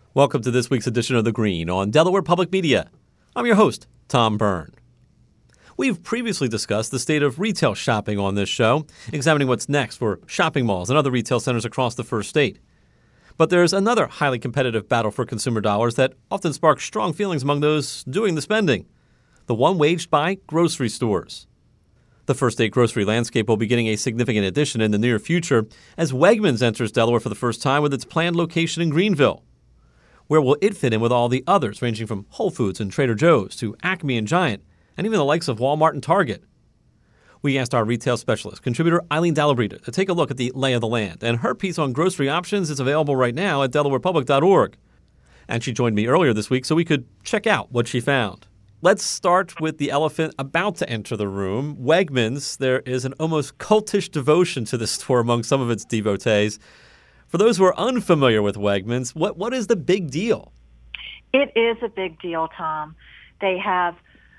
Welcome to this week's edition of The Green on Delaware Public Media. I'm your host, Tom Byrne. We've previously discussed the state of retail shopping on this show, examining what's next for shopping malls and other retail centers across the first state. But there's another highly competitive battle for consumer dollars that often sparks strong feelings among those doing the spending, the one waged by grocery stores. The first state grocery landscape will be getting a significant addition in the near future as Wegmans enters Delaware for the first time with its planned location in Greenville. Where will it fit in with all the others, ranging from Whole Foods and Trader Joe's to Acme and Giant, and even the likes of Walmart and Target? We asked our retail specialist, contributor Eileen Dalabrita, to take a look at the lay of the land, and her piece on grocery options is available right now at delawarepublic.org. And she joined me earlier this week so we could check out what she found. Let's start with the elephant about to enter the room. Wegmans. There is an almost cultish devotion to the store among some of its devotees. For those who are unfamiliar with Wegmans, what is the big deal? It is a big deal, Tom. They're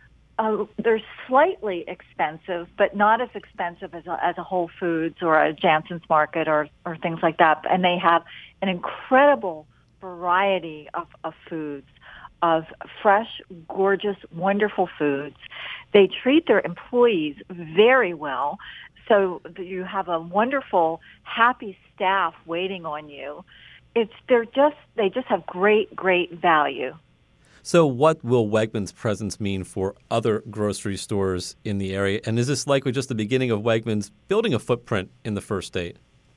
slightly expensive, but not as expensive as a Whole Foods or a Jansen's Market or things like that. And they have an incredible variety of foods, of fresh, gorgeous, wonderful foods. They treat their employees very well. So you have a wonderful, happy staff waiting on you. They just have great value. So what will Wegmans' presence mean for other grocery stores in the area? And is this likely just the beginning of Wegmans building a footprint in the first state?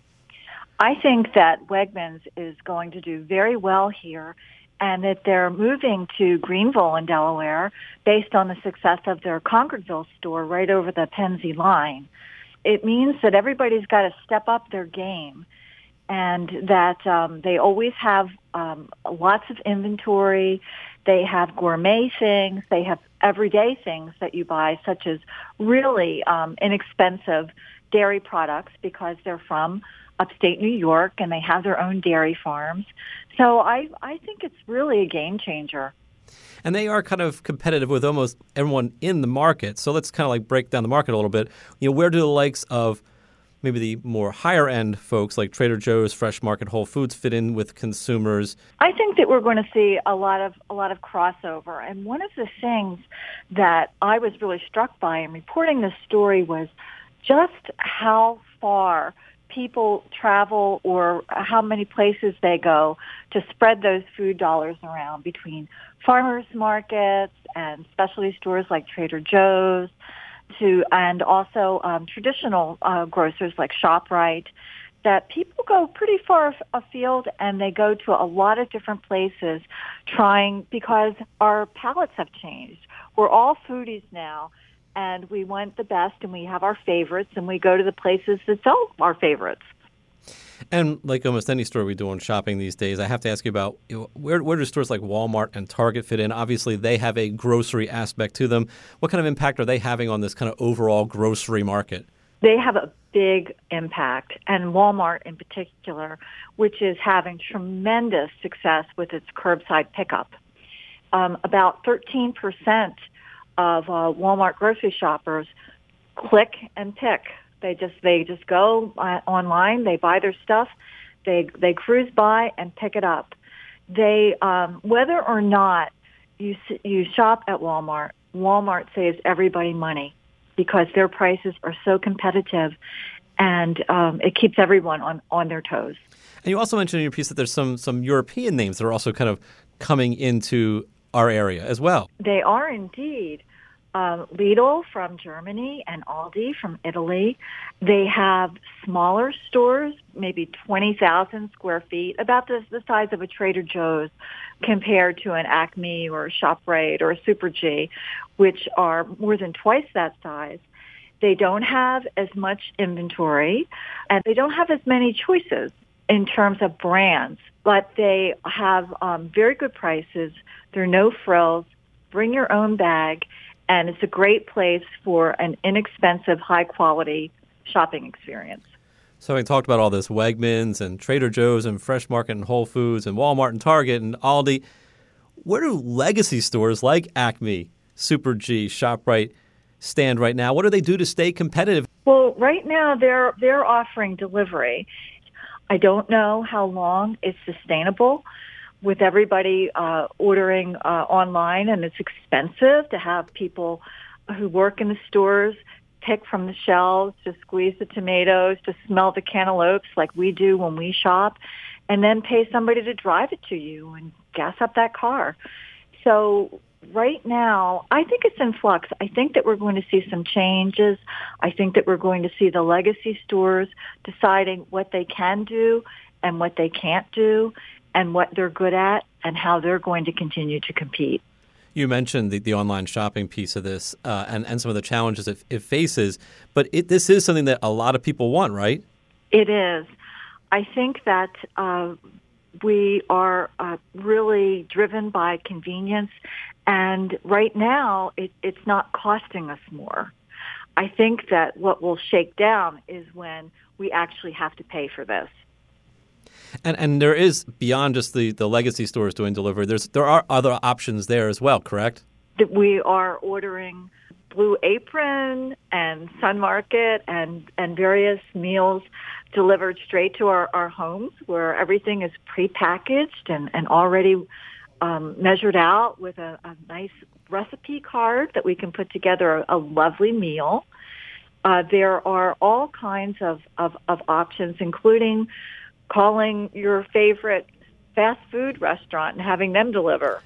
I think that Wegmans is going to do very well here, and that they're moving to Greenville in Delaware based on the success of their Concordville store right over the Pennsy line. It means that everybody's got to step up their game, and that they always have lots of inventory. They have gourmet things. They have everyday things that you buy, such as really inexpensive dairy products because they're from upstate New York and they have their own dairy farms. So I think it's really a game changer. And they are kind of competitive with almost everyone in the market. So let's kind of like break down the market a little bit. Where do the likes of maybe the more higher end folks like Trader Joe's, Fresh Market, Whole Foods fit in with consumers? I think that we're going to see a lot of crossover. And one of the things that I was really struck by in reporting this story was just how far people travel or how many places they go to spread those food dollars around between farmers markets and specialty stores like Trader Joe's and also traditional grocers like ShopRite, that people go pretty far afield and they go to a lot of different places because our palates have changed. We're all foodies now. And we want the best, and we have our favorites, and we go to the places that sell our favorites. And like almost any store we do on shopping these days, I have to ask you about where do stores like Walmart and Target fit in? Obviously, they have a grocery aspect to them. What kind of impact are they having on this kind of overall grocery market? They have a big impact, and Walmart in particular, which is having tremendous success with its curbside pickup. About 13% of Walmart grocery shoppers click and pick. They just go online, they buy their stuff, they cruise by and pick it up. They whether or not you shop at Walmart saves everybody money because their prices are so competitive, and it keeps everyone on their toes. And you also mentioned in your piece that there's some European names that are also kind of coming into our area as well. They are indeed. Lidl from Germany and Aldi from Italy. They have smaller stores, maybe 20,000 square feet, about the size of a Trader Joe's compared to an Acme or a ShopRite or a Super G, which are more than twice that size. They don't have as much inventory, and they don't have as many choices in terms of brands, but they have very good prices. There are no frills. Bring your own bag. And it's a great place for an inexpensive, high-quality shopping experience. So having talked about all this, Wegmans and Trader Joe's and Fresh Market and Whole Foods and Walmart and Target and Aldi, where do legacy stores like Acme, Super G, ShopRite stand right now? What do they do to stay competitive? Well, right now they're offering delivery. I don't know how long it's sustainable, with everybody ordering online, and it's expensive to have people who work in the stores pick from the shelves, to squeeze the tomatoes, to smell the cantaloupes like we do when we shop, and then pay somebody to drive it to you and gas up that car. So right now, I think it's in flux. I think that we're going to see some changes. I think that we're going to see the legacy stores deciding what they can do and what they can't do and what they're good at and how they're going to continue to compete. You mentioned the online shopping piece of this and some of the challenges it faces, but this is something that a lot of people want, right? It is. I think that we are really driven by convenience, and right now it's not costing us more. I think that what will shake down is when we actually have to pay for this. And there is, beyond just the legacy stores doing delivery, there are other options there as well, correct? We are ordering Blue Apron and Sun Market and various meals delivered straight to our homes, where everything is prepackaged and already measured out with a nice recipe card that we can put together a lovely meal. There are all kinds of options, including calling your favorite fast food restaurant and having them deliver.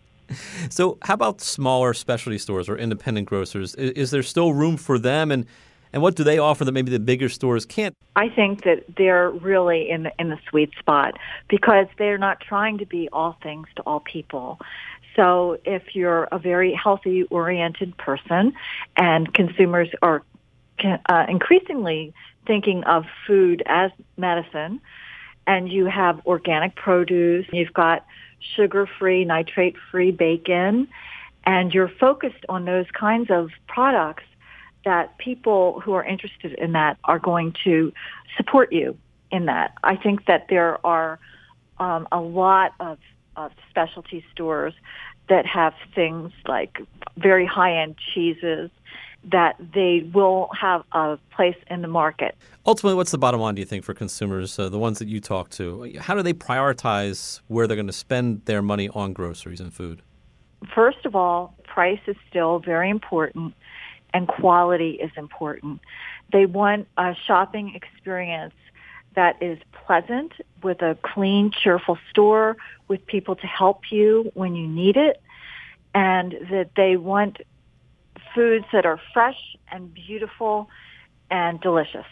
So how about smaller specialty stores or independent grocers? Is there still room for them, and what do they offer that maybe the bigger stores can't? I think that they're really in the sweet spot because they're not trying to be all things to all people. So if you're a very healthy-oriented person and consumers are increasingly thinking of food as medicine, and you have organic produce, you've got sugar-free, nitrate-free bacon, and you're focused on those kinds of products, that people who are interested in that are going to support you in that. I think that there are a lot of specialty stores that have things like very high-end cheeses that they will have a place in the market. Ultimately, what's the bottom line, do you think, for consumers, the ones that you talk to? How do they prioritize where they're going to spend their money on groceries and food? First of all, price is still very important, and quality is important. They want a shopping experience that is pleasant, with a clean, cheerful store, with people to help you when you need it, and that they want foods that are fresh and beautiful and delicious.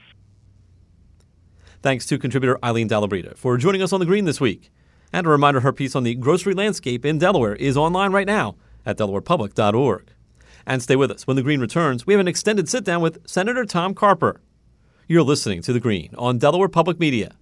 Thanks to contributor Eileen Dalabrita for joining us on The Green this week. And a reminder, her piece on the grocery landscape in Delaware is online right now at delawarepublic.org. And stay with us. When The Green returns, we have an extended sit-down with Senator Tom Carper. You're listening to The Green on Delaware Public Media.